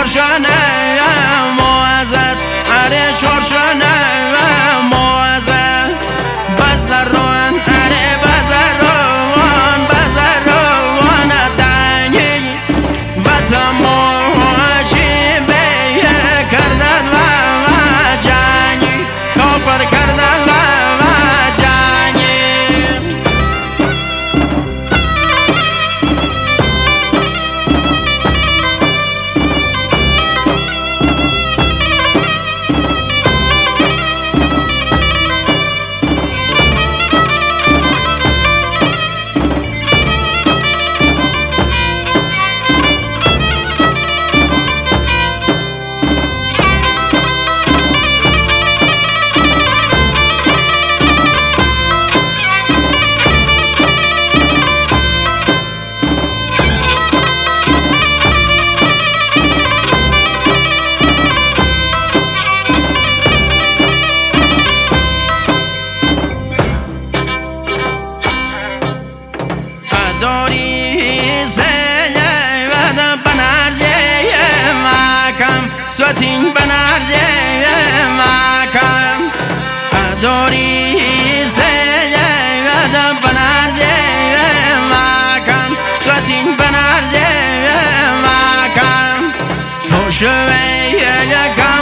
چارشانه موازد اره چارشانه موازد بزر روان اره بزر روان دنگی و تماشی به کردن و جنگی کافر کردن و سوتین بنارزه مکم داری سیه ودم بنارزه مکم سوتین بنارزه مکم تو شوی یکم